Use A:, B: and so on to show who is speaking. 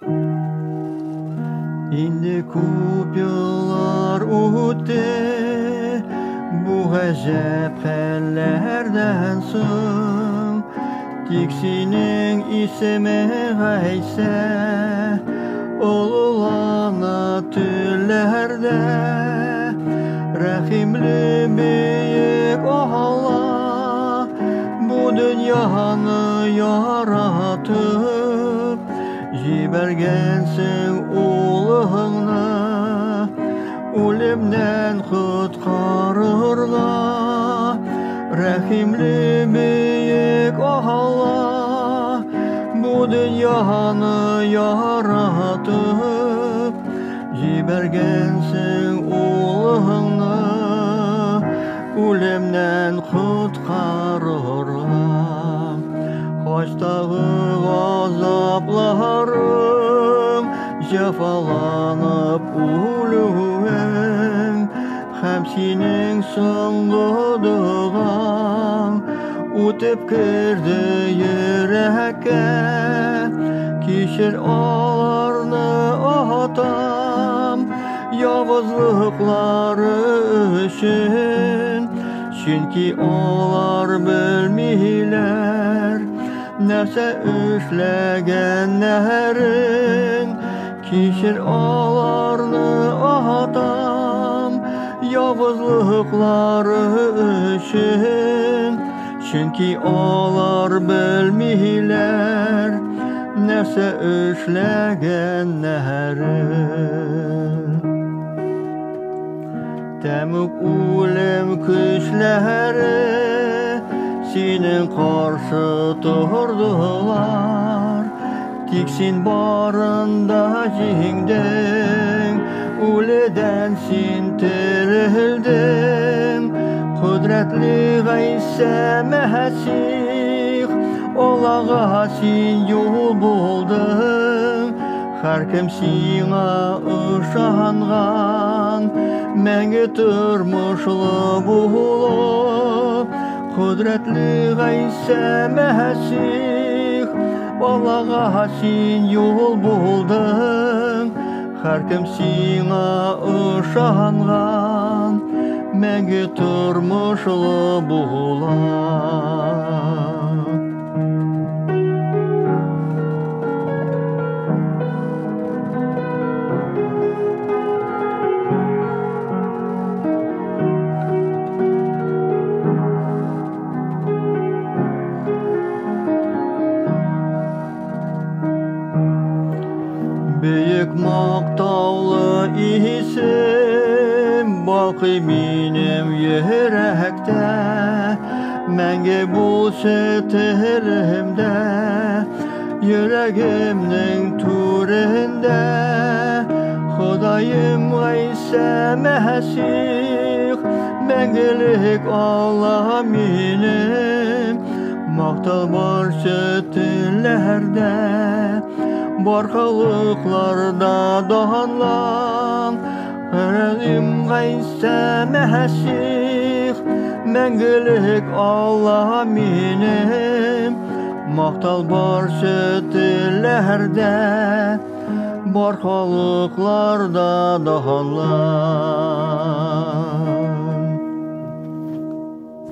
A: Indi күп yıllar үтті, bu ғажап хәлләрдән соң, тик синең исемең Гайса олылана түлләрдә. Рәхимле бөек Алла, bu dünyanı yaratып, җибәргәнсең улыңны үлемнән коткарырга. Рәхимле бөек Алла, bu dünyanı yaratып, җибәргәнсең улыңны үлемнән коткарырга. Качтагы газапларың, җәфаланып үлүең, һәм синең соңгы дугаң үтеп керде йөрәккә. Кичер аларны, Атам, явызлыклары өчен, чөнки алар белмиләр нәрсә эшләгәннәрен. Кичер аларны, Атам, явызлыклары өчен, чөнки алар белмиләр нәрсә эшләгәннәрен. Тәмук үлем көчләре синең каршы тордылар, тик син барында җиңдең, үледән син терелдең. Кодрәтле Гайса Мәсих, Аллага син юл булдың. Һәркем сиңа ышанган, мәңге тормышлы булып. Кодрәтле Гайса Мәсих, Аллага син юл булдың. Һәркем сиңа ышанган, мәңге тормышлы була. Бөек мактаулы исем балкый минем йөрәктә, мәңге булсы телемдә, йөрәгемнең түрендә. Ходаем Гайса Мәсих, мәңгелек Алла минем, мактал барча телләрдә, бар халыкларда данлан. Ходаем Гайса Мәсих, мәңгелек Алла минем, мактал барча телләрдә, бар халыкларда данлан.